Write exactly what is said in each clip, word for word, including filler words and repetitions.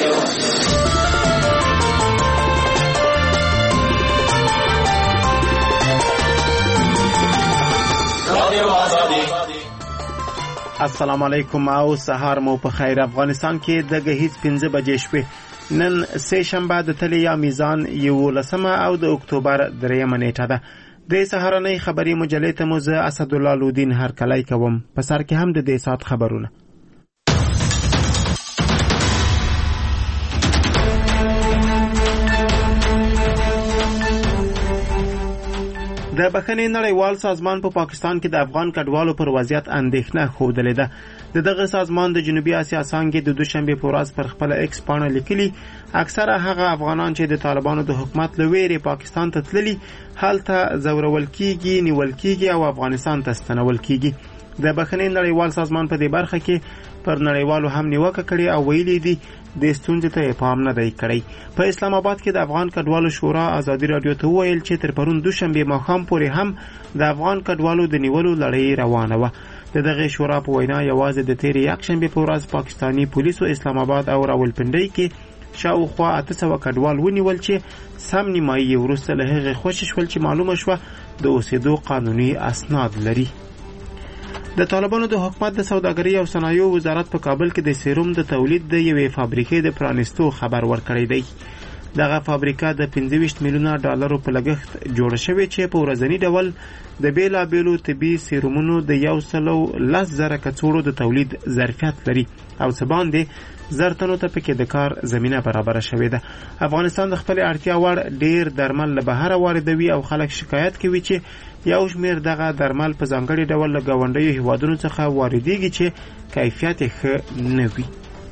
السلام علیکم او سهار مو په خیر. افغانستان کې د غهیز پنځه بجې شوې. نن سه شنبه د تلې یا میزان یولسمه او د اکتوبر دریمه نیټه ده. د سهارنۍ خبري مجلې ته مو زه اسدالله لودین هرکلی کوم. په سر کې هم د دې سات خبرونه. د بخښنې نړیوال سازمان په پا پاکستان کې د افغان کډوالو پر وضعیت اندېښنه ښودلې ده. د دغه سازمان د جنوبي اسیا څانګې د دوشنبې په ورځ پر خپل ایکس پاڼه لیکلي اکثره هغه افغانان چې د طالبانو د حکومت له ویرې پاکستان ته تللي هلته ځورول کیږي، نیول کیږي او افغانستان ته ستنول کیږي. د بخښنې نړیوال سازمان په دې برخه کې پر نړیوالو هم نیوکه کړې او ویلي دي د ستونزې ته پام نه دی کړی. په اسلام آباد کې د افغان کډوالو شورا ازادي رادیو ته وویل چې تر پرون دوشنبې ماښام پورې هم د افغان کډوالو د نیولو لړۍ روانه وه. د دغه شورا په وینا یوازې د تېرې یکشنبې په ورځ پاکستاني پولیسو اسلام آباد او راولپنډۍ کې شاوخوا اته سوه کډوال ونیول چې سم نیمایي یې وروسته له هغې خوشې شول چې معلومه شوه د اوسېدو قانوني اسناد لري. د طالبانو د حکومت د سوداګرۍ او صنایعو وزارت په کابل کې د سیروم د تولید د یوې فابریکې د پرانیستو خبر ورکړی دی. دغه فابریکه د پنځه ویشت میلیونه ډالرو په لګښت جوړه شوې چې په ورځني ډول د بیلابیلو طبي سیرومونو د یو سلو لس زره کڅوړو د تولید ظرفیت لري او څه باندې زر تنو ته پکې د کار زمینه برابره شوې ده. افغانستان د خپل اړتیا وړ ډیر درمل له بهره واردوي او خلک شکایت کوي چې یو شمیر دغه درمل په ځانګړي ډول له ګاونډیو هیوادونو څخه واردېږي چې کیفیت یې ښه نه وي.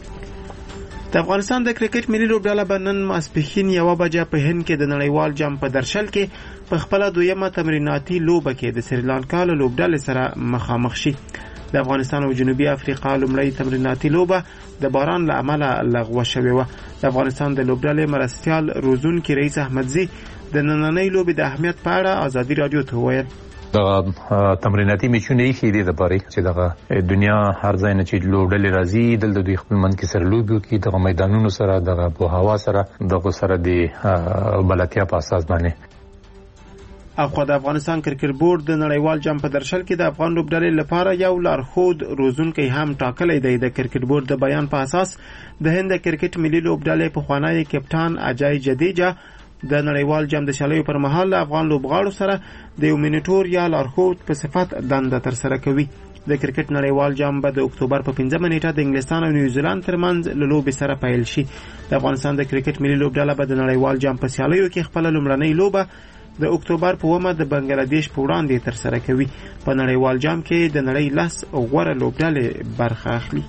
د افغانستان د کرکټ ملي لوبډله به نن ماسپښین یوه بجه په هند کې د نړیوال جام په درشل کې په خپله دویمه تمریناتي لوبه کې د سریلانکا له لوبډلې سره مخامخ شي. د افغانستان او جنوبي افریقا لومړی تمریناتي لوبه د باران له امله لغوه شوې وه. د افغانستان د لوبډلې مرستیال روزونکي رئیس احمدزي د نننۍ لوبې د اهمیت په اړه ازادي رادیو ته وویل. دغه تمریناتي میچونه یې خېدي د پاره چې دغه دنیا هر ځای نه چې لوبډلې راځي دلته دوی خپل من کې سره لوبي کوي دغه میدانونو سره دغه په هوا سره دغه سره د بلاتیا په اساس باندې. افغان د افغانستان کرکټ بورډ د نړیوال جام په درشل کې د افغان لوبډلې لپاره یو لارښود روزونکی هم ټاکلی دی. د کرکټ بورډ د بیان په اساس د هند کرکټ ملي لوبډلې پخوانی کپټان اجای جدیجا د نړیوال جام د شالیو پر مهال افغان لوبغاړو سره د یو مینیټور یا لارښود په صفت دنده ترسره کوي. د کرکټ نړیوال جام به د اکتوبر په پنځمه نیټه د انګلستان او نیوزیلند ترمنځ له لوبې سره پیل شي. د افغانستان د کرکټ ملي لوبډله به د نړیوال جام په سیالیو کې خپله لومړنۍ لوبه د اکتوبر په اوومه د بنګلادیش په وړاندې ترسره کوي. په نړیوال جام کې د نړۍ لس غوره لوبډلې برخه اخلي.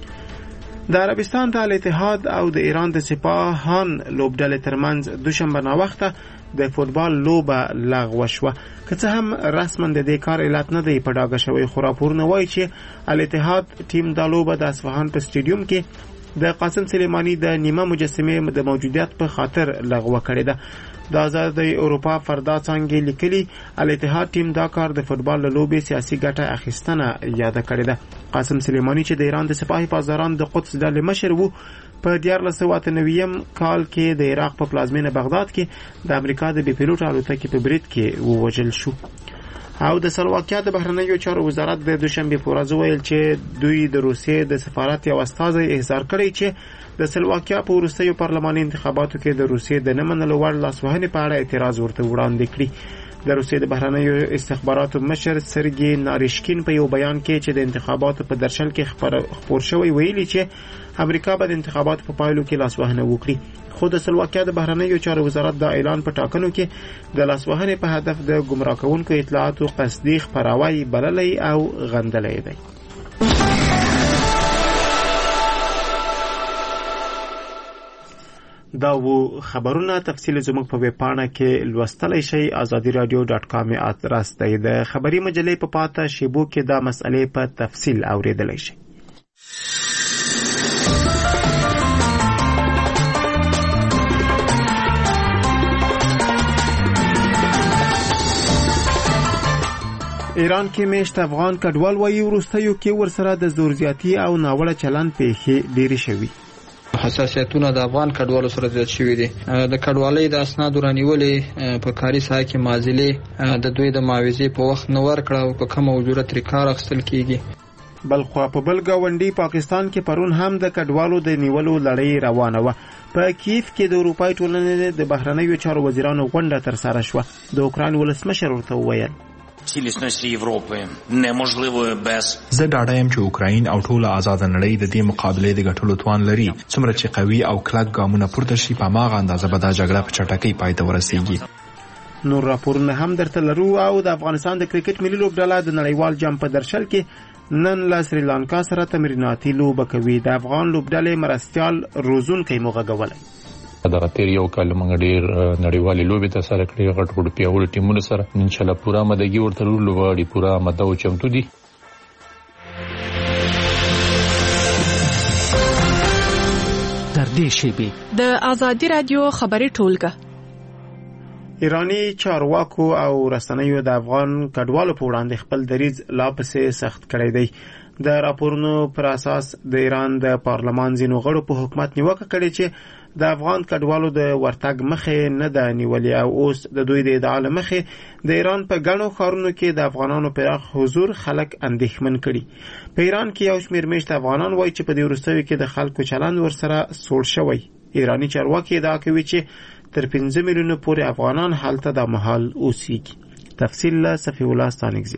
د عربستان د الاتحاد او د ایران د سپاهان لوبډلې ترمنځ دوشنبه ناوخته د فوتبال لوبه لغوه شوه. که څه هم رسما د دې کار علت نه دی په ډاګه شوی، خو راپورونه وایي چې الاتحاد ټیم دا لوبه د اصفهان په سټیډیوم کې د قاسم سلیمانی د نیمه مجسمې د موجودیت په خاطر لغوه کړې ده. د آزادۍ اروپا فردا څانګې لیکلي الاتحاد ټیم دا کار د فوتبال له لوبې سیاسي ګټه اخیستنه یاده کړې ده. قاسم سلیمانی چې د ایران د سپاه پاسداران د قدس ډلې مشر وو، په دیارلس سوه اته نوي کال کې د عراق په پلازمینه بغداد کې د امریکا د بې پیلوټ الوتکې په برید کې ووژل شو. او د سلواکیا د بهرنیو چارو وزارت د دوشنبې په ورځ ویل چې دوی د روسیې د سفارت یو استازی احضار کړی چې د سلواکیا په وروستیو پارلماني انتخاباتو کې د روسیې د نه منلو وړ لاسوهنې په اړه اعتراض ورته وړاندې کړي. د روسیې د بهرنیو استخباراتو مشر سرګي ناریشکین په یو بیان کې چې د انتخاباتو په درشل کې خپور شوی ویلي چې امریکا به د انتخاباتو په پایلو کې لاسوهنه وکړي. خو د سلواکیا د بهرنیو چارو وزارت دا اعلان په ټاکنو کې د لاسوهنې په هدف د ګمراه کوونکو اطلاعاتو قصدي خپراوی بللی او غندلی دی. دا وو خبرونه. تفصیل زموږ په ویب پاڼه کې لوستلی شئ. ازادي رادیو ډاټ کام ادرس دی. د خبري مجلې په پاته شیبو کې دا مسئلې په تفصیل اوریدلی شئ. ایران کې میشت افغان کډوال وایي وروستیو کې ورسره د زور زیاتی او ناوړه چلند پیښې ډېرې شوي. حساسیتونه د افغان کډوالو سره زیات شوي دي. د کډوالۍ د اسنادو رانیولې په کاري ساحه کې معادلې د دوی د معاوضې په وخت نه ورکړه او په کمه اجورت ترې کار اخیستل کیږي. بل خو په بل ګاونډي پاکستان کې پرون هم د کډوالو د نیولو لړۍ روانه وه. په کیف کې د اروپای ټولنې د بهرنیو چارو وزیرانو غونډه ترسره شوه. د اوکراین ولسمشر ورته وویل цілісності Європи неможливо без زه ډاډه یم چې اوکراین او ټوله آزاد نړۍ د دې مقابلې د ګټلو توان لري. څومره چې قوي او کلک ګامونه پورته شي په هماغه اندازه به دا جګړه په چټکۍ پای ته ورسیږي. نور راپورونه هم درته لرو. او د افغانستان د کرکټ ملي لوبډله د نړیوال جام په درشل کې نن له سریلانکا سره تمریناتي لوبه کوي. د افغان لوبډلې مرستیال روزونکی مغږولی دغه تیر یو کال موږ ډیر نړیوالې لوبې ته سره کړې غټ غټ پیاوړي ټیمونو سره ان شاء الله پوره مدګي ورته لوبړي پوره مده او چمتو دي. در دې شیبه د آزادی رادیو خبري ټولګه ایرانی چارواکو او رسنیو د افغان کډوالو په وړاندې خپل دریځ لا پسې سخت کړی دی. د راپورونو پر اساس د ایران د پارلمان ځینو غړو په حکومت نیوکه کړې چې د افغان کډوالو د ورتګ مخه نه ده نیولې او اوس د دوی د ادعا مخه د ایران په ګڼو ښارونو کې د افغانانو پراخ حضور خلک اندېښمن کړي. په ایران کې یو شمېر میشت افغانان وایي چې په دې وروستیو کې د خلکو چلند ورسره سوړ شوی. ایرانی چارواکي ادعا کوي چې تر پنځه میلیونه پورې افغانان هلته د مهال اوسېږي. تفصیل له صفی الله ستانکزي.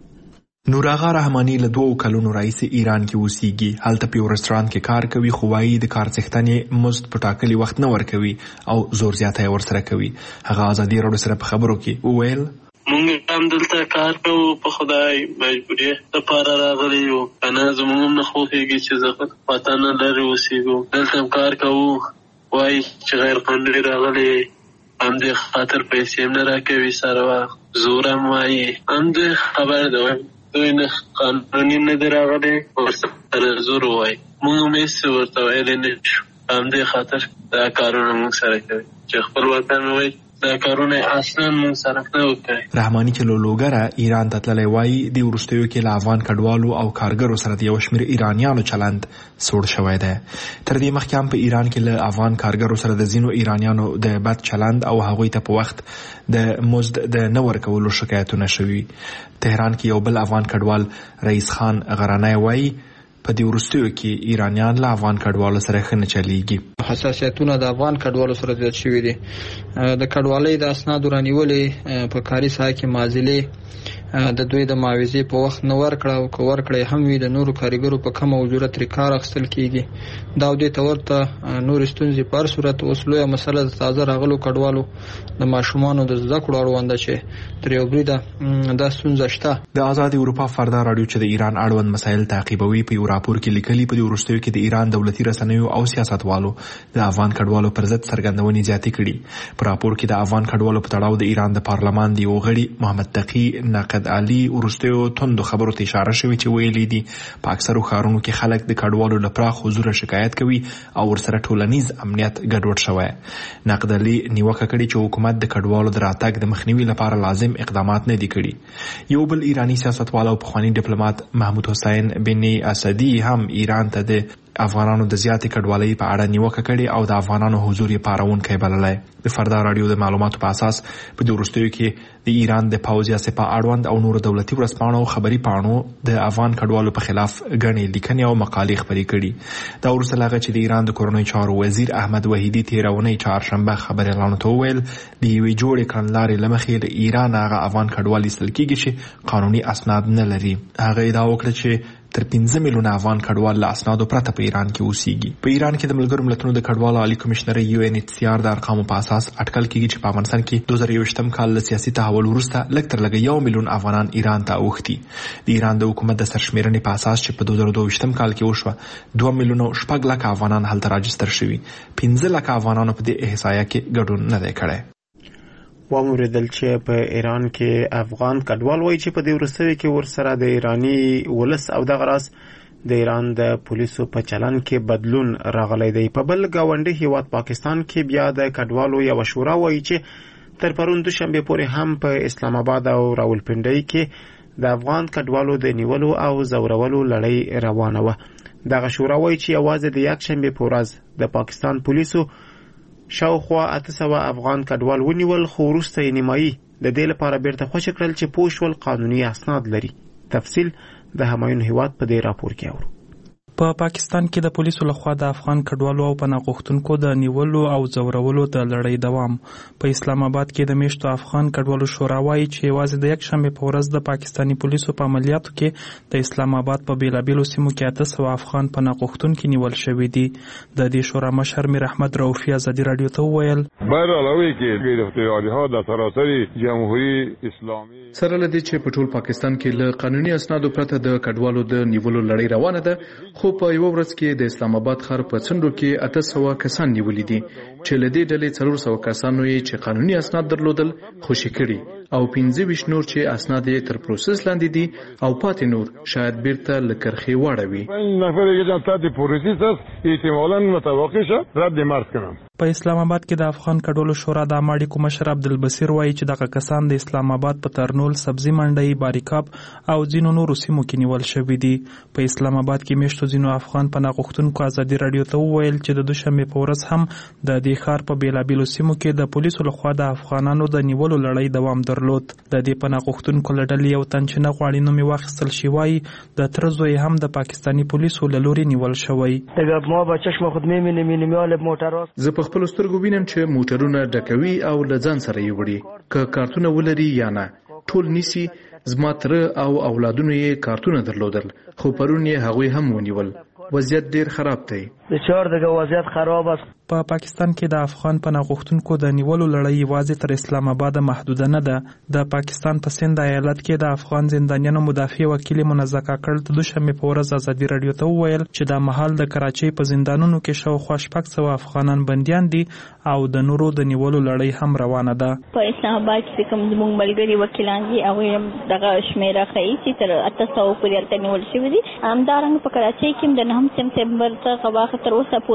نوراغا رحمانی له دوه کلونو راهیسې ایران کې اوسېږي. هلته په یو رستورانت کې کار کوي خو وايي د کار څښتنې مزد په ټاکلي وخت نه ورکوي او زور زیاتی ورسره کوي. هغه ازادي راډیو سره په خبرو کې وویل مونږ هم دلته کار کوو په خدای مجبورې لپاره راغلي یو کنه زموږ نه خوښېږي چې زه وطن لرې اوسېږو. دلته هم کار کوو وایي چې غیر قانوني راغلي همدې خاطر پیسې هم نه راکوي سره وخت زور هم وایي همدې خبر ده دوی نه قانوني نه دی راغلی ورسره زور وایي. موږ هم هېڅ ورته ویلی نه شو همدې خاطر دا کارونه موږ سره کوي چې خپل وطن وایي دا کارونه اصلا موږ سره نه وکړي. رحماني چې له لوګره ایران ته تللی وایي د وروستیو کې له افغان کډوالو او کارګرو سره د یو شمېر ایرانیانو چلند سوړ شوی دی. تر دې مخکې هم په ایران کې له افغان کارګرو سره د ځینو ایرانیانو د بد چلند او هغوی ته په وخت د مزد د نه ورکولو شکایتونه شوي. تهران کې یو بل افغان کډوال رئیس خان غرانی وایي په دې وروستیو کې ایرانیان له افغان کډوالو سره ښه نه چلیږي. حساسیتونه د افغان کډوالو سره زیات شوي دي. د کډوالۍ د اسنادو رانیولې په کاري ساحه کې معادلې د دوی د معاوضې په وخت نه ورکړه او که ورکړی هم وي د نورو کارګرو په کمه اجورت ترې کار اخیستل کیږي. دا او دې ته ورته نورې ستونزې په هر صورت اوس لویه مسله د تازه راغلو کډوالو د ماشومانو د زده کړو اړونده چې تر یو بریده دا ستونزه شته. د آزاد اروپا فردا راډیو چې د ایران اړوند مسایل تعقیبوي په یو راپور کې لیکلي په دې وروستیو کې د ایران دولتي رسنیو او سیاستوالو د افغان کډوالو پر ضد څرګندونې زیاتې کړي. په راپور کې د افغان کډوالو په تړاو د ایران د پارلمان د یو غړي محمد تقي نقد علي وروستیو توندو خبرو ته اشاره شوې چې ویلي دي په اکثرو ښارونو کې خلک د کډوالو له پراخ حضوره شکایت کوي او ورسره ټولنیز امنیت ګډوډ شوی. نقد علي نیوکه کړې چې حکومت د کډوالو د راتګ د مخنیوي لپاره لازم اقدامات نه دي کړي. یو بل ایرانی سیاستوال او پخوانی ډیپلوماټ محمود حسین بن اسدي هم ایران ته د افغانانو د زیاتې کډوالۍ په اړه نیوکه کړې او د افغانانو حضور یې پارونکی بللی. د فردا راډیو د معلوماتو په اساس په دې وروستیو کې د ایران د پوځ یا سپاه اړوند او نورو دولتي ورځپاڼو او خبري پاڼو د افغان کډوالو په خلاف ګڼې لیکنې او مقالې خپرې کړي. دا وروسته له هغه چې د ایران د کورنیو چارو وزیر احمد وحیدي تېره اونۍ چهارشنبه خبریالانو ته وویل د یوې جوړې کړنلارې له مخې له ایران هغه افغان کډوال ایستل کېږي چې قانوني اسناد نه لري. هغه ادعا وکړه چې تر پنځه میلیونه افغان کډوال له اسنادو پرته په ایران کې اوسېږي. په ایران کې د ملګرو ملتونو د کډوالو عالی کمشنرۍ یو ان ایچ سی آر د ارقامو په اساس اټکل کېږي چې په افغانستان کې دوه زره یوویشتم کال له سیاسي تحول وروسته لږ تر لږه یو میلیون افغانان ایران ته اوښتي. د ایران د حکومت د سرشمېرنې په اساس چې په دوه زره دوه ویشتم کال کې وشوه دوه میلیونه شپږ لکه افغانان هلته راجستر شوي. پنځه لکه افغانانو په دې احصایه کې ګډون نه دی کړی. واوریدل چې په ایران کې افغان کډوال وایي چې په دې وروستیو کې ورسره د ایرانی ولس او دغه راز د ایران د پولیسو په چلن کې بدلون راغلی دی. په بل ګاونډي هیواد پاکستان کې بیا د کډوالو یوه شورا وایي چې تر پرون دوشنبې پورې هم په اسلام آباد او راولپنډۍ کې د افغان کډوالو د نیولو او زورولو لړۍ روانه وه. دغه شورا وایي چې یوازې د یکشنبې په ورځ د پاکستان پولیسو شاوخوا اته سوه افغان کډوال ونیول، خو وروسته یې نیمایي د دې لپاره بیرته خوشي کړل چې پوه شول قانوني اسناد لري. تفصیل د همایون هیواد په دې راپور کې اورو. په پا پاکستان کې د پولیسو لخوا د افغان کډوالو او پناه غوښتونکو د نیولو او ځورولو د لړۍ دوام. په اسلام آباد کې د میشتو افغان کډوالو شورا وایي چې یوازې د یک شنبې په ورځ د پاکستاني پولیسو په عملیاتو کې د اسلام آباد په بیلابیلو سیمو کې اته سوه افغان پناه غوښتونکي نیول شوي دي. د دې شورا مشر میر احمد رؤفي ازادي راډیو ته وویل برعلاوه کې گرفتاری‌ها در سراسر جمهوری اسلامی سره لدی چې په ټول پاکستان کې له قانوني اسنادو پرته د کډوالو د نیولو لړۍ روانه ده، خو په یو ورځ کې د اسلام آباد ښار په څنډو کې اته سوه کسان نیولي دي چې له دې ډلې څلور سوه کسانو یې چې قانوني اسناد درلودل خوشي کړي او پنځه ویشت نور چې اسناد یې تر پروسس لاندې دي او پاتې نور شاید بیرته له کرښې واړوي. نفر یې تحت پروسس است احتمالاً متوقع شه رد مرز کنم. په اسلام آباد کې د افغان کډوالو شورا د عامه اړیکو مشر عبدالبصیر وایي چې دغه کسان د اسلام آباد په ترنول، سبزي منډۍ، باریکاب او ځینو نورو سیمو کې نیول شوي دي. په اسلام آباد کې میشتو ځینو افغان پناه غوښتونکو ازادي راډیو ته وویل چې د دوشنبې په ورځ هم د دې ښار په بیلابیلو سیمو کې د پولیسو لخوا د افغانانو د نیولو لړۍ دوام درلود. د دې پناه غوښتونکو له ډلې یو تن چې نه غواړي نوم یې واخیستل شي وایي د تره زوی هم د پاکستاني پولیسو له لوري نیول شوی. زه په خپلو سترګو وینم چې موټرونه ډکوي او له ځان سره یې وړي، که کارتونه ولري یا نه ټول نیسي. زما تره او اولادونو یې کارتونه درلودل، خو پرون یې هغوی هم ونیول. وضعیت ډیر خراب دی. بسیار دیگه وضعیت خراب است. په پاکستان کې د افغان پناه غوښتونکو د نیولو لړۍ یوازې تر اسلام آباد محدوده نه ده. د پاکستان په سند ایالت کې د افغان زندانیانو مدافع وکیل منزه کاکړ د دوشنبې په ورځ ازادي راډیو ته وویل چې د مهال د کراچۍ په زندانونو کې شاوخوا شپږ سوه افغانان بندیان دي او د نورو د نیولو لړۍ هم روانه ده. په اسلام آباد کې کوم زموږ ملګري وکیلان دي هغوی هم دغه شمیره ښیي چې تر اته سوه پورې هلته نیول شوي دي. همدارنګه په کراچۍ کې هم د نهم سپتمبر څخه واخه تر اوسه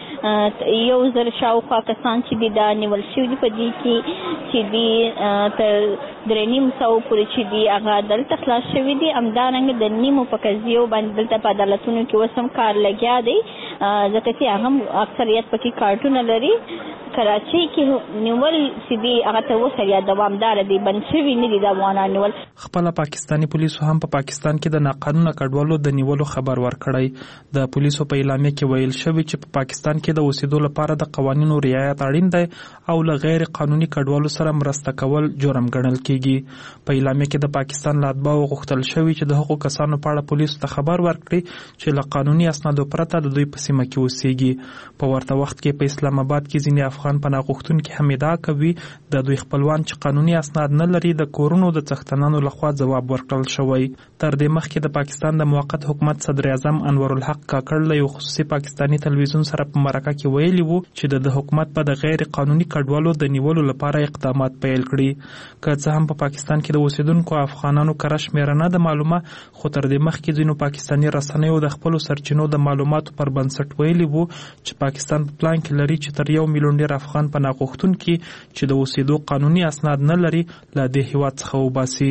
پورې یو زر شاوخوا کسان چې دي دا نیول شوي دي. په دې کې چې دي تر درې نیم سوه پورې چې دي هغه دلته خلاص شوي دي. همدارنګه د نیمو په قضیو باندې دلته په عدالتونو کې اوس هم کار لګیا دی، ځکه چې هغه هم اکثریت پکې کارټونه لري. کراچۍ کې نیول چې دي هغه ته اوسه یا دوامداره دي، بند شوي نه دي د افغانان نیول. خپله پاکستاني پولیسو هم په پا پاکستان کې د ناقانونه کډوالو د نیولو خبر ورکړی. د پولیسو په اعلامیه کې ویل شوي چې په پاکستان کې د اوسېدو لپاره د قوانینو رعایت اړین دی او له غیر قانوني کډوالو سره مرسته کول جرم ګڼل کیږي. په اعلامیه کې د پاکستان له اتباعو غوښتل شوي چې د هغو کسانو په اړه پولیسو ته خبر ورکړي چې له قانوني اسنادو پرته د دوی په سیمه کې اوسېږي. په ورته وخت کې په اسلام آباد کې ځینې افغان پناه غوښتونکي هم ادعا کوي د دوی خپلوان چې قانوني اسناد نه لري د کورونو د څښتنانو لخوا ځواب ورکړل شوی. تر دې مخکې د پاکستان د موقت حکومت صدر اعظم انور الحق کاکړ له یو خصوصي پاکستاني تلویزیون سره په مرکه کې ویلي وو چې د حکومت په د غیر قانوني کډوالو د نیولو لپاره اقدامات پیل کړي. که څه هم په پاکستان کې د اوسیدونکو افغانانو کره شمیره نه ده معلومه، خو تر دې مخکې ځینو پاکستاني رسنیو د خپلو سرچینو د معلوماتو پر بنسټ ویلي وو چې پاکستان په پلان کې لري چې تر یو میلیون ډیر افغان پناه غوښتونکي چې د اوسېدو قانوني اسناد نه لري له دې هیواد څخه وباسي.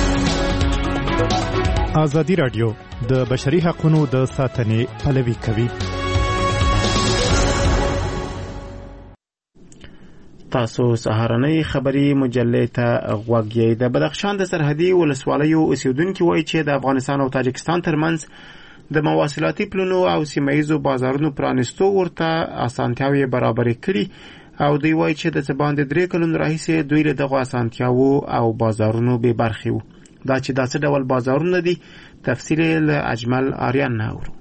ازادي راډیو د بشري حقوقو د ساتنې پلوي کوي. تاسو سهارنۍ خبري مجلې ته غوږ یې. د بدخشان د سرحدي ولسوالیو اوسیدونکي وایي چې د افغانستان او تاجکستان ترمنځ د مواصلاتي پلونو او سیمه ییزو بازارونو پرانیستو ورته اسانتیاوې برابرې کړي او دوی وایي چې د څه باندې درې کلونو راهیسې دوی له دغو اسانتیاوو او بازارونو بې برخې وو. دا چې دا څه ډول بازارونه دي تفصیل له اجمل آریان نه اورو.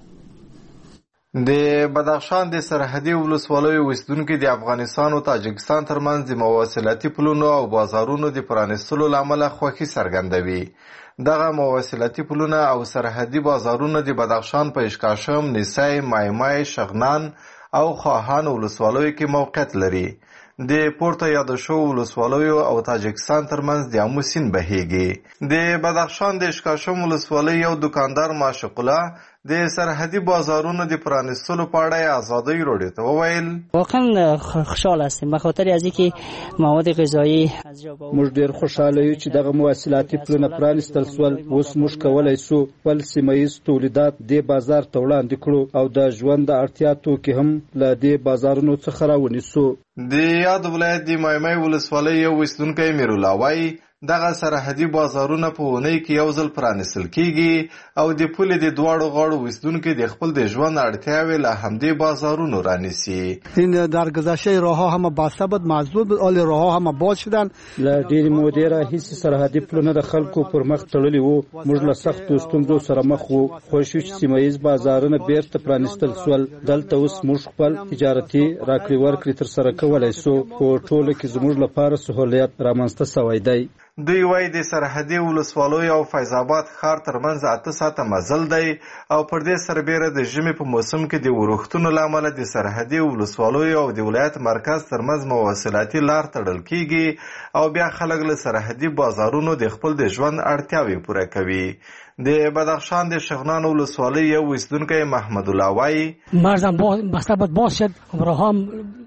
د بدخشان د سرحدي ولسوالیو اوسیدونکي د افغانستان او تاجکستان ترمنځ د مواصلاتي پلونو او بازارونو د پرانیستلو له امله خوښي څرګندوي. دغه مواصلاتي پلونه او سرحدي بازارونه د بدخشان په اشکاشم، نیسای، مایمای، شغنان او خواهان ولسوالیو کې موقعیت لري. د پورته یاد شوو ولسوالیو او تاجکستان ترمنځ د امو سیند بهیږي. د بدخشان د اشکاشم ولسوالۍ یو دکاندار معشوق الله د سرحدي بازارونو د پرانیستلو په اړه ازادۍ راډیو ته وویل واقعا خوشحال هستیم به خاطر از اینکه مواد غذایی موږ ډیر خوشاله یو چې دغه مواصلاتي پلونه پرانیستل سول. اوس موږ کولای سو خپل سیمه ییز تولیدات د بازار ته وړاندې کړو او د ژوند د اړتیا توکي هم له دې بازارونو څخه راونیسو. د یاد ولایت د مایمای ولسوالۍ یو اوسیدونکی میرالله وایي دغه سرحدي بازارونه په اونۍ کې یو ځل پرانیستل کیږي او د پولې د دواړو غاړو اوسیدونکي د خپل د ژوند اړتیاوې له همدې بازارونو رانیسي. این در گذشته راهها همه بسته بود، محدود بود، حال راهها همه باز شدن. له ډېرې مودې راهیسې سرحدي پلونه د خلکو پر مخ تړلي وو. موږ له سختو ستونزو سره مخ وو. خوښ یو چې سیمه ییز بازارونه بیرته پرانیستل سول. دلته اوس موږ خپل تجارتي راکړې ورکړې ترسره کولی سو. په ټوله کې زموږ لپاره سهولیت رامنځته سوی دی. دوی وایي د سرحدي ولسوالیو او فیض آباد ښار ترمنځ اته ساعته مزل دی او پر دې سربیره د ژمي په موسم کې د ورښتونو له امله د سرحدي ولسوالیو او د ولایت مرکز ترمنځ مواصلاتي لار تړل کیږي او بیا خلک له سرحدي بازارونو د خپل د ژوند اړتیاوې پوره کوي. د بدخشان د شغنان ولسوالۍ یو اوسیدونکی محمد الله وایي مرزم بسته بود باز شد راهم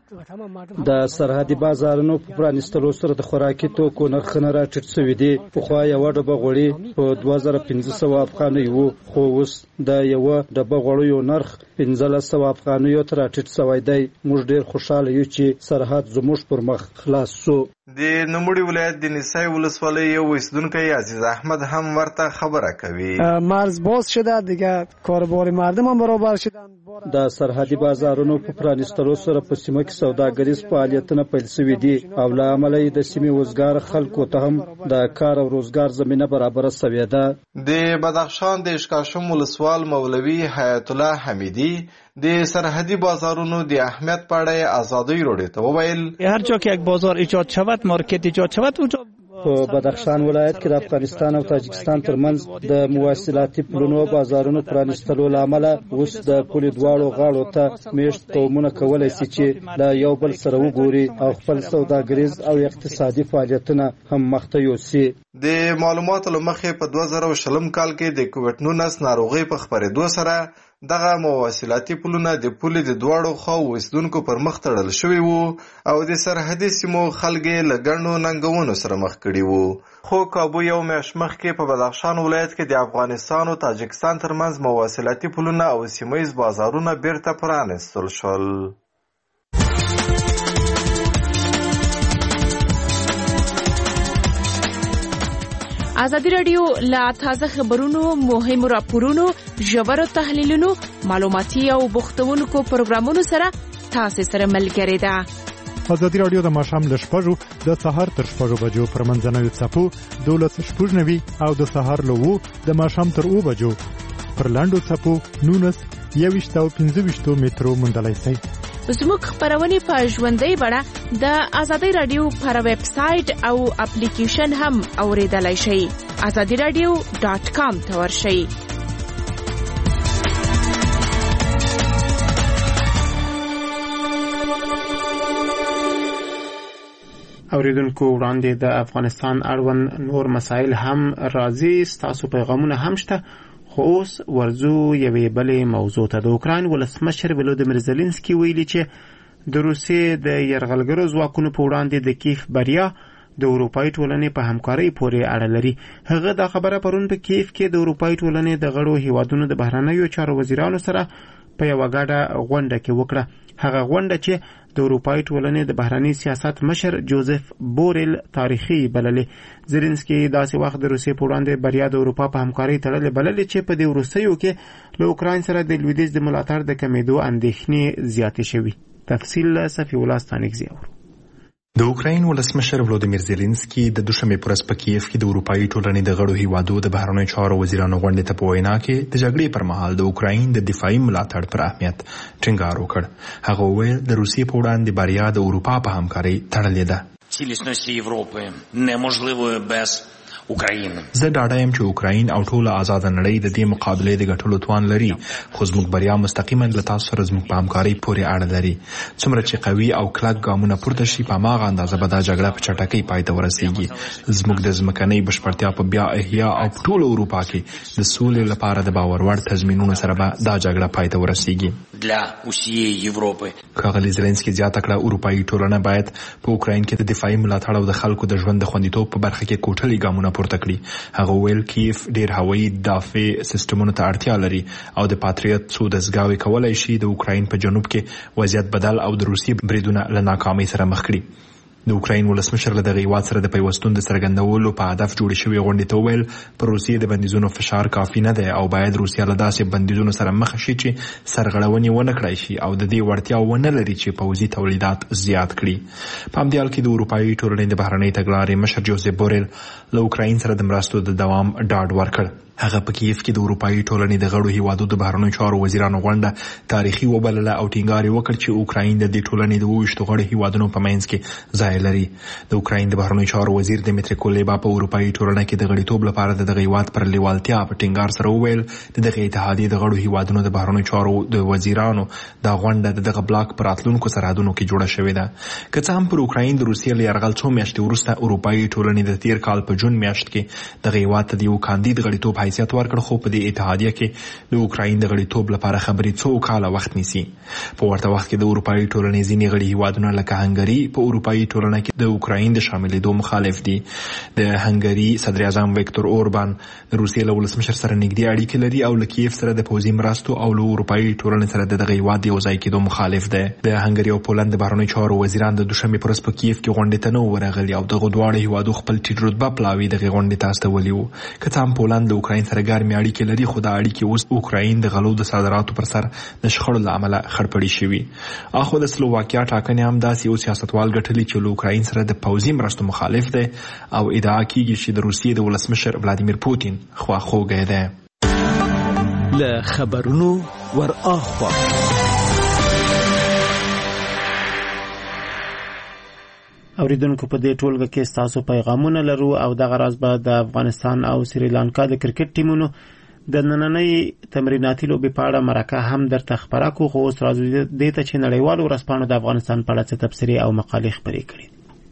د سرحدي بازارونو په پرانیستلو سره د خوراکي توکو نرخونه راټیټ شوي دي. پخوا یوه ډبه غوړي په دوه زره پنځه سوه افغانۍ وو، خو اوس د یوه ډبه غوړیو نرخ پنځلس سوه افغانیو ته راټیټ شوی دی. موږ ډېر خوشحاله یو چې سرحد زموږ پر مخ خلاص شو. د نوموړي ولایت د نیسای ولسوالۍ یو اوسیدونکی عزیز احمد هم ورته خبره کوي. مرز باز شده دیگه کاروبار مردم هم برابر شدن. د سرحدي بازارونو په پرانیستلو سره په سیمه کې سوداګریز فعالیتونه پیل شوي دي او له امله یې د سیمې وزګار خلکو ته هم د کار او روزګار زمینه برابره شوې ده. د بدخشان د اشکاشم ولسوال مولوي حیات الله حمیدي د سرحدی بازارونو د اهمیت په اړه ازادۍ راډیو ته وویل هر جا که یک بازار ایجاد شود، مارکت ایجاد شود، اونجا په بدخشان ولایت کې د افغانستان او تاجکستان ترمنځ د مواصلاتي پلونو او بازارونو پرانیستلو له امله اوس د پولې دواړو غاړو ته میشت قومونه کولی شي چې له یو بل سره وګوري او خپل سوداګریز او اقتصادي فعالیتونه هم مخته یوسي. د معلوماتو له مخې په دوه زره شلم کال کې د کووډ نولس ناروغۍ په خپرېدو سره دغه مواصلاتي پلونه د پولې د دواړو خواو اوسیدونکو پر مخ تړل شوي وو او د سرحدي سیمو خلک یې له ګڼو ننګونو سره مخ کړي وو. خو کابو یو میاشت مخکې په بدخشان ولایت کې د افغانستان او تاجکستان ترمنځ مواصلاتي پلونه او سیمه ییز بازارونه بیرته پرانیستل شول. ازادي راډیو لا تازه خبرونو، مهمو راپورونو، ژورو تحلیلونو، معلوماتي او بوختونکو پروګرامونو سره تاسو سره ملګری ده. ازادي راډیو د ماښام له شپږو د سهار تر شپږو بجو پر منځنوي څپو دولس شپږ نوي او د سهار له اوو د ماښام تر اوو بجو پر لاندو څپو نولس یوویشت او پنځه ویشتو مترو موندلی شئ. زموږ خبرونه په ژوندۍ بڼه د ازادي راډیو پر ویب سټ او اپلیکیشن هم اوریدلای شئ. ازادي راډیو ډاټ کام ته ورشئ. اوریدونکو وړاندې د افغانستان اړوند نور مسایل هم راځي، ستاسو پیغامونه هم شته. خو اوس ورځو یوې بلې موضوع ته. د اوکراین ولسمشر ولودیمیر زلنسکي ویلي چې د روسیې د یرغلګرو ځواکونو په وړاندې د کیف بریا د اروپایي ټولنې په همکارۍ پورې اړه لري. هغه دا خبره پرون په کیف کې د اروپایي ټولنې د غړو هیوادونو د بهرنیو چارو وزیرانو سره په یوه ګډه غونډه کې وکړه. هغه غونډه چې د اروپایي ټولنې د بهرني سیاست مشر جوزف بوریل تاریخي بللې. زلنسکي داسې وخت د روسیې په وړاندې بریا د اروپا په همکارۍ تړلې بللې چې په دې وروستیو کې له اوکراین سره د لویدیځ د ملاتړ د کمیدو اندېښنې زیاتې شوي. تفصیل صفي الله ستانکزي اورو. د اوکراین ولسمشر ولودیمیر زلنسکي د دوشنبه پر ورځ په کیف کې د اروپایي ټولنې د غړو هیوادو د بهرنیو چارو وزیرانو غونډې ته په وینا کې د جګړې پر مهال د اوکراین د دفاعي ملاتړ پر اهمیت ټینګار وکړ. هغه وویل د روسیې په وړاندې بریا د اروپا په همکارۍ تړلې ده. Цілісності Європи неможливою без України. زه ډاډه یم چې اوکراین او ټوله آزاد نړۍ د دې مقابلې د ګټلو توان لري، خو زموږ بریا مستقیما له تاسو سره زموږ په همکارۍ پورې اړه لري. څومره چې قوي او کلک ګامونه پورته شي، په هماغه اندازه به دا جګړه په چټکۍ پای ته ورسیږي. زموږ د ځمکنۍ بشپړتیا په بیا احیا او په ټوله اروپا کې د سولې لپاره د باور وړ تضمینونو سره به دا جګړه پای ته ورسیږي. для усієї Європи. ښاغلي زيلنسکي زیاته کړه اروپایي ټولنه باید په اوکراین کې د دفاعي ملاتړ او د خلکو د ژوند د خوندیتوب په برخه کې کوټلي ګامونه پورته کړي. هغه ویل کیف ډیر هوایي دافع سیستمونو ته اړتیا لري او د پاتریوت څو دستګاوې کولای شي د اوکراین په جنوب کې وضعیت بدل او د روسي بریدونه له ناکامۍ سره مخ کړي. د اوکراین ولسمشر له دغه هیواد سره د پیوستون د څرګندولو په هدف جوړې شوې غونډې ته وویل پر روسیې د بندیزونو فشار کافي نه دی او باید روسیه له داسې بندیزونو سره مخ شي چې سرغړونې ونه کړای شي او د دې وړتیا ونه لري چې پوځي تولیدات زیات کړي. په همدې حال کې د اروپایي ټولنې د بهرنۍ تګلارې مشر جوزف بوریل له اوکراین سره د مرستو د دوام ډاډ ورکړ. هغه په کیف کې د اروپایي ټولنې د غړو هیوادو د بهرنیو چارو وزیرانو غونډه تاریخي وبلله او ټینګار وکړ چې اوکراین د دې ټولنې د اوویشتو غړو هیوادونو په منځ کې ځای لري. د اوکراین د بهرنیو چارو وزیر دمیتری کولیبا په اروپایي ټولنه کې د غړیتوب لپاره د دغه هیواد پر لیوالتیا په ټینګار سره وویل د دغه اتحادیې د غړو هیوادونو د بهرنیو چارو د وزیرانو د غونډه د دغه بلاک پر راتلونکو سرحدونو کې جوړه شوې ده. که څه هم پر اوکراین د روسیې له یرغل څو میاشتې وروسته اروپایي ټولنې د تیر کال په جون میاشت کې دغه هیواد ته د یو کاندید غړیتوب حیثیت ورکړ، خو په دې اتحادیه کې د اوکراین د غړیتوب لپاره خبرې څو کاله وخت نیسي. په ورته وخت کې د اروپایي ټولنې ځینې غړي هیوادونه لکه هنګري په اروپایي ټولنه کې د اوکراین د شاملېدو مخالف دي. د هنګري صدر اعظم ویکتور اوربان د روسیې له ولسمشر سره نږدې اړیکې لري او له کیف سره د پوځي مرستو او له اروپایي ټولنې سره د دغه هیواد یو ځای کېدو مخالف دی. د هنګري او پولند د بهرنیو چارو وزیران د دوشنبې په ورځ په کیف کې غونډې ته نه ورغلي او دغه دواړه هیوادو خپل ټیټ رتبه پلاوي دغه غونډې ته استولي وو. که څه هم پولند د اوکراین سره ګرمې اړیکې لري، خو دا اړیکې اوس اوکراین د غلو د صادراتو پر سر د شخړو له امله خړپړې شوي. اخو د سلوواکیا ټاکنې هم داسې یو سیاستوال ګټلي چې له اوکراین سره د پوځي مرستو مخالف دی او ادعا کیږي چې د روسیې د ولسمشر ولادیمیر پوتین خواخوږی دی. له خبرونو ور اخوا اوریدونکو په دې ټولګه کې ستاسو پیغامونه لرو او دغه راز به د افغانستان او سریلانکا د کرکټ ټیمونو د نننۍ تمریناتي لوبې په اړه مرکه هم درته خبره کوو. خو اوس راځو دې ته چې نړیوالو ورځپاڼو د افغانستان په اړه څه تبصرې او مقالې خپرې کړي.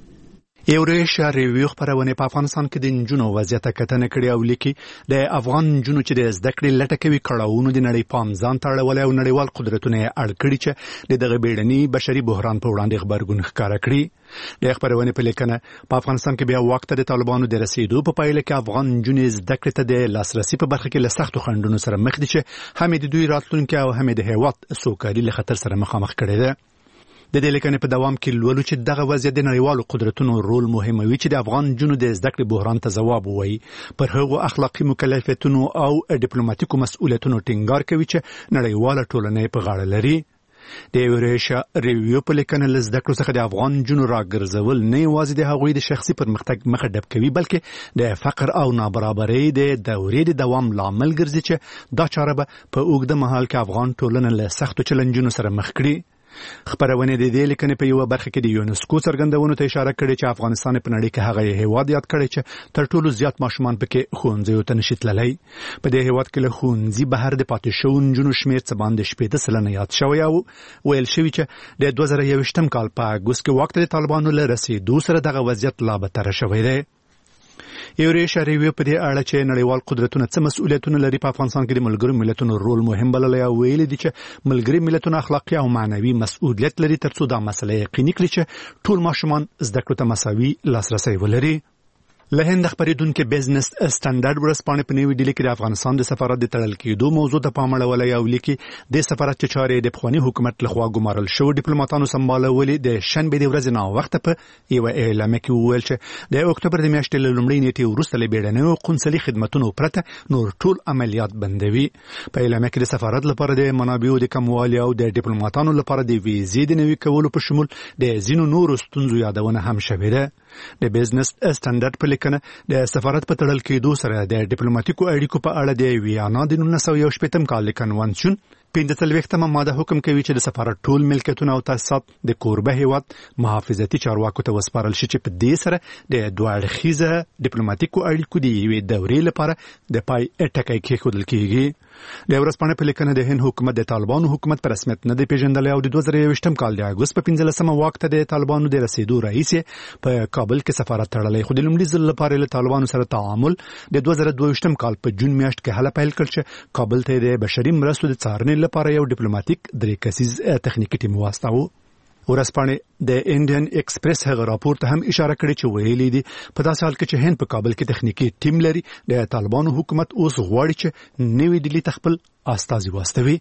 یورېشیا ریویو خبرونه په افغانستان کې د نجونو وضعیت کتنه کړې او لیکي د افغان نجونو چې د زده کړې لټه کوي کړهونو د نړۍ پام ځان ته اړولی او نړیوال قدرتونه اړ کړي چې د دغه بیړني بشري بحران په وړاندې خبرګون ښکاره کړي. د خبرونه په لیکنه په افغانستان کې بیا وخت د طالبانو د رسیدو په پایله کې افغان نجونې زده کړې ته د لاسرسي په برخه کې له سختو خنډونو سره مخ دي چې هم د دوی راتلونکي او هم د هیواد سوکالي له خطر سره مخامخ کړي ده. د دې لیکنې په دوام کې لولو چې دغه وضعیت د نړیوالو قدرتونو رول مهموي چې د افغان جنو د زده کړې بحران ته ځواب ووایي. پر هغو اخلاقي مکلفیتونو او ډیپلوماټیکو مسؤلیتونو ټینګار کوي چې نړیواله ټولنه په غاړه لري. د یورېشیا ریویو په لیکنه له زده کړو څخه د افغان جنو راګرځول نه یوازې د هغوی د شخصي پرمختګ مخه ډب کوي، بلکې د فقر او نابرابرۍ د دورې د دوام لامل ګرځي چې دا چاره به په اوږده مهال کې افغان ټولنه له سختو چلنجونو سره مخ کړي. خبرونه د دې لیکنې په یو برخه کې د یونسکو څرګندونو ته اشاره کړې چې افغانستان په نړۍ کې هغه هیواد یاد کړی چې تر ټولو زیات ماشومان پکې ښوونځیو ته نشي تللی. په دې هیواد کې له ښوونځي بهر د پاتې شوو نجونو شمېر څه باندې شپېته سلنه یاد شوی او ویل شوي چې د دوه زره یوویشتم کال په اګوست کې واک ته د طالبانو له رسېدو سره دغه وضعیت لا بدتره شوی دی. یورېشیا ریویو په دې اړه چې نړیوال قدرتونه څه مسؤلیتونه لري په افغانستان کې د ملګرو ملتونو رول مهم بللی او ویلي دي چې ملګري ملتونه اخلاقي او معنوي مسؤلیت لري ترڅو دا مسله یقیني کړي چې ټول ماشومان زده کړو ته مساوي لاسرسی ولري. له هند خبرېدونکو بزنس سټانډرډ ورځپاڼې په نوې ډیلي کې د افغانستان د سفارت د تړل کېدو موضوع ته پام اړولی او لیکي د سفارت چې چارې د پخواني حکومت لخوا ګمارل شوي ډیپلوماتانو سمبالولې د شنبې د ورځې ناوخته په یوه اعلامیه کې وویل چې د اکتوبر د میاشتې له لومړۍ نیټې وروسته له بیړنیو قونسلي خدمتونو پرته نور ټول عملیات بندوي. په اعلامیه کې د سفارت لپاره د منابعو د کموالي او د ډیپلوماتانو لپاره د ویزې د نوي کولو په شمول د ځینو نورو ستونزو یادونه هم شوې ده. د بزنس سټانډرډ په لیکنه د سفارت په تړل کېدو سره د ډیپلوماټیکو اړیکو په اړه د ویانا د نولس سوه یو شپېتم کال کنوانسیون پنځه څلوېښتمه ماده حکم کوي چې د سفارت ټول ملکیتونه او تاسیسات د کوربه هیواد محافظتي چارواکو ته وسپارل شي چې په دې سره د دوه اړخیزه ډیپلوماټیکو اړیکو د یوې دورې لپاره د پای ټکی کېښودل کېږي. د ورځپاڼې په لیکنه د هند حکومت د طالبانو حکومت په رسمیت نه دی پیژندلی او د دوه زره یوویشتم کال د اګوست په پنځلسمه واک ته د طالبانو د رسیدو رئیس په کابل کې سفارت تړلی، خو د لومړي ځل لپاره له طالبانو سره تعامل د دوه زره دوه ویشتم کال په جون میاشت کې هله پیل کړ چې کابل ته د بشري مرستو د څارنې لپاره یو ډیپلوماټیک درې کسیز تخنیکي ټیم واستاوه. ورځپاڼې د انډین ایکسپریس هغه راپور ته هم اشاره کړې چې ویلي دي په داسې حال کې چې هند په کابل کې تخنیکي ټیم لري، د طالبانو حکومت اوس غواړي چې نوی ډیلي ته خپل استازي واستوي.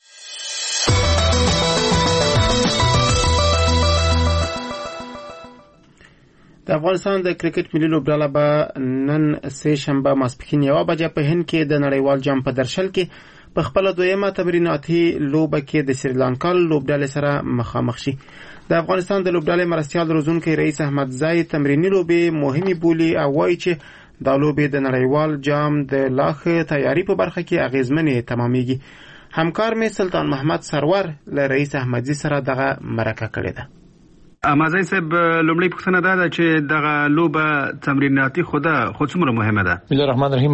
د افغانستان د کرکټ ملي لوبډله به نن سه شنبه ماسپښین یوه بجه په هند کې د نړیوال جام په درشل کې په خپل دویمه تمریناتي لوبه کې د سریلانکا لوبډلې سره مخامخ شي. د افغانستان د لوبډلې مرستیال روزونکي رئیس احمد زای تمرینی لوبې مهمه بولی او وایي چې دا لوبې د نړیوال جام د لاخ تیاری په برخه کې اغیزمنې تمامېږي. همکار می سلطان محمد سرور له رئیس احمدزي سره دغه مرکه کړې ده. امازای صاحب لومړی پوښتنه دا ده چې دغه لوبه تمریناتي خوده خو څومره مهمه ده؟ بسم الله الرحمن الرحیم.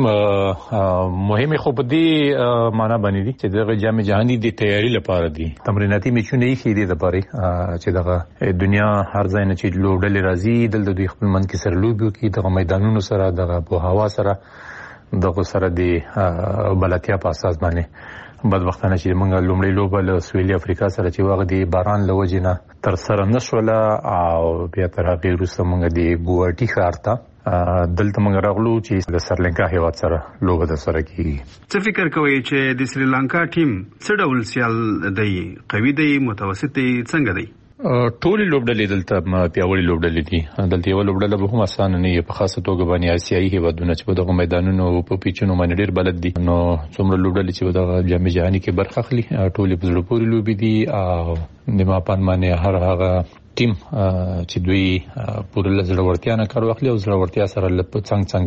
مهمه خو په دې معنا باندې دي چې دغه جام جهاني د تیاری لپاره دي. تمریناتي میچونه یې خېدي د لپاره چې دغه دنیا هر ځای نه چې لوبډلې راځي دلته دوی خپل من کې سره لوبي کوي، دغه میدانونو سره دغه په هوا سره دغه سره د بلاتیا په اساس باندې بدبختانه چې موږ لومړی لوبه له سویلي افریقا سره چې وخت دی باران له وجې نه تر سره نشوله او بیا تر هغې وروسته موږ د ګوهاټي ښار ته دلته موږ راغلو چې د سریلانکا هیواد سره لوبه درسره کېږي. څه فکر کوئ چې د سریلانکا ټیم څه ډول سیال دی؟ قوي دی، متوسط دی، څنګه دی؟ ټولې لوبډلې دلته پیاوړې لوبډلې دي. دلته یو لوبډله به هم اسانه نه وي، په خاصه توګه باندې آسیایي هیوادونه چې په دغه میدانونو په پیچونو باندې ډېر بلد دي. نو څومره لوبډلې چې په دغه جام جهاني کې برخه اخلي ټولې په زړه پورې لوبې دي او د ماپان باندې هر هغه ټیم چې دوی پوره له زړورتیا نه کار واخلي او زړورتیا سره له څنګ څنګ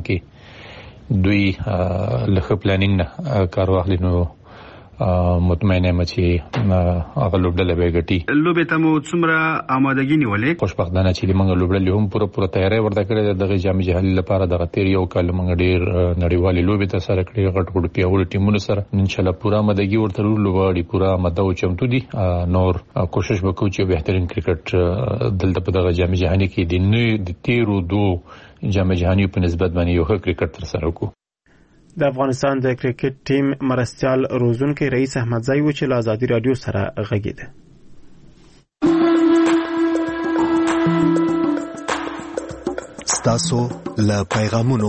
کې دوی له ښه پلانینګ نه کار واخلي نو مطمئنه یم چې هغه لوبډله به ګټي. لوبې ته مو څومره آمادګي نیولې؟ خوشبختانه چې موږ لوبډلې هم پوره پوره تیاری ورته کړې ده. دغه جام جهاني لپاره دغه تیر یو کال موږ ډېر نړیوالې لوبې ته سره کړې، غټ غټ پیاوړي ټیمونو سره. انشاءالله پوره آمادګي ورته لرو، غواړي پوره آماده او چمتو دي. نور کوشش وکړو چې بهترین کرکټ دلته په دغه جام جهاني کې د نه د تیرو دوه جام جهاني په نسبت باندې یو ښه کرکټ تر سره وکړو. د افغانستان د کرکټ ټیم مرستیال روزونکي رئیس احمد زای و چې له ازادي رادیو سره غږیده. ستاسو له پیغامونو.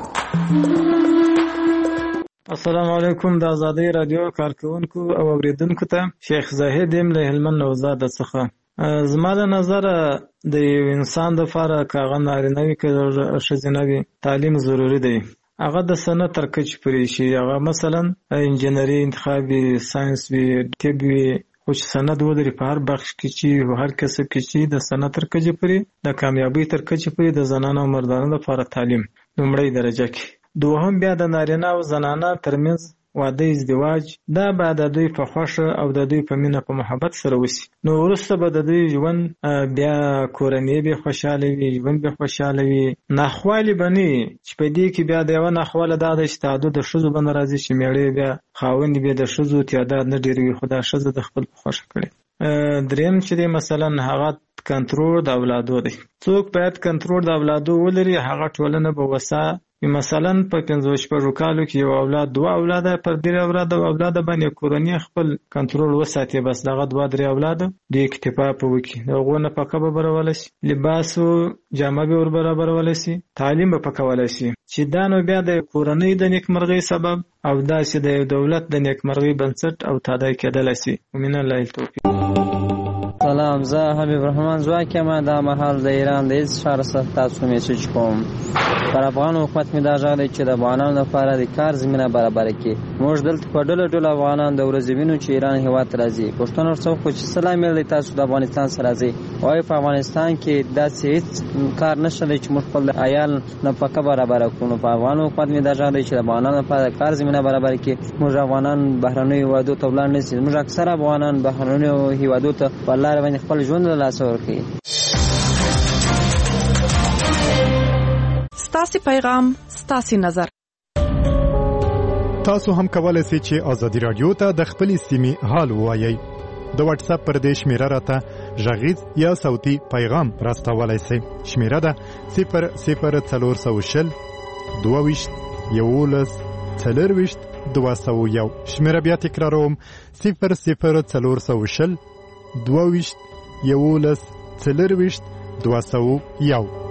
السلام علیکم. د ازادي رادیو کارکونکو او اوریدونکو ته شیخ زاهد یم له هلمند نوزاد څخه. زما د نظر د انسان د لپاره کاغه نارینه وي که ښځینه وي تعلیم ضروري دی. هغه د سنت تر کچې پورې شي، هغه مثلا انجینري انتخاب وي، ساینس وي، طب وي، خو چې سند ودرې په هر بخش کې چې هر کسب کې چې د سنت تر کچې پورې د کامیابۍ تر کچې پورې د زنانو او مردانو لپاره تعلیم لومړی درجه کې. دوهم بیا د نارینه او زنانه ترمنځ واده ازدواج، دا به د دوی په خوښه او د دوی په مینه په محبت سره وشي. نو وروسته به د دوی ژوند بیا کورنۍ به خوشحاله وي، ژوند به خوشحاله وي. ناخوالې به نه وي چې په دې کې بیا د یوه ناخواله دا ده چې تعدد د ښځو به نه راځي چې مېړه بیا خاوند بیا د ښځو تعداد نه ډېر وي، خو دا ښځه د خپل په خوښه کړې. دریم چې دی مثلا هغه کنټرول د اولادو دی. څوک باید کنټرول د اولادو ولري، هغه ټولنه به وسه مثلا په پنځه شپږو کالو کې یو اولاد دوه اولاده پر درې اولاده اولاده باندې کورنۍ خپل کنټرول وساتي، بس دغه دوه درې اولاده د اکتفا په وکي دغه نه پکه به برول شي، لباس او جامه به ور برابرول شي، تعلیم به پکول شي، چې دا نو بیا د کورنۍ د نیکمرغۍ سبب او دا چې د دولت د نیکمرغۍ بنسټ او تادای کېدل شي. ومن الله التوفیق. سلام، زه حبیب الرحمن ځواک یم. دا مهال د ایران د هیڅ ښار څخه تاسو میسج کوم. پر افغان حکومت مې دا غږ دی چې د افغانانو لپاره د کار زمینه برابره کړي. موږ دلته په ډله ډله افغانان د ورځې وینو چې ایران هېواد ته راځي. پوښتنه ورڅخه وکړو چې څه لامل دی تاسو د افغانستان څخه راځئ؟ وایي په افغانستان کې داسې هېڅ کار نشته دی چې موږ خپل عیال نفقه برابره کړو. نو په افغان حکومت مې دا غږ دی چې د افغانانو لپاره د کار زمینه برابره کړي. موږ افغانان بهرنیو هېوادو ته ولاړ نه شي. موږ اکثره افغانان بهرنیو هېوادو ته په لاره باندې خپل ژوند له لاسه ورکوي. ستاسو پیغام، ستاسو نظر. تاسو هم کولای شئ چې ازادي رادیو ته د خپل سیمې حال ووایئ. د واتس اپ پر دې شمیره راته غږیز یا صوتي پیغام راستولای شئ. شمیره ده صفر صفر څلور سوه شل دوه ویشت یولس څلور ویشت دوه سوه یو. شمیره بیا تکراروم، صفر صفر څلور سوه شل دوه ویشت یولس څلور ویشت دوه سوه یو.